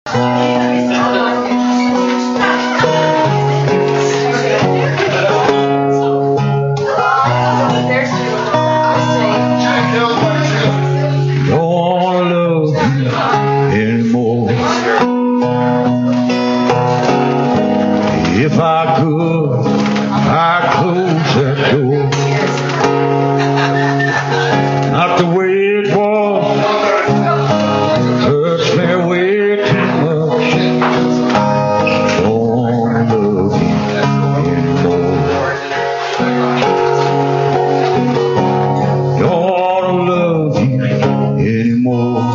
If I could, I'd close that door. Not the way it was, hurts me way too much. Don't love you anymore. Don't love you anymore.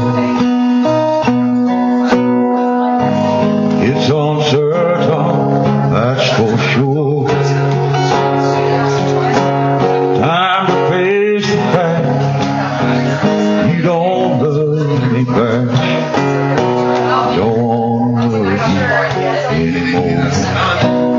It's uncertain, that's for sure. Time to face the fact you don't love me back. Don't love you anymore.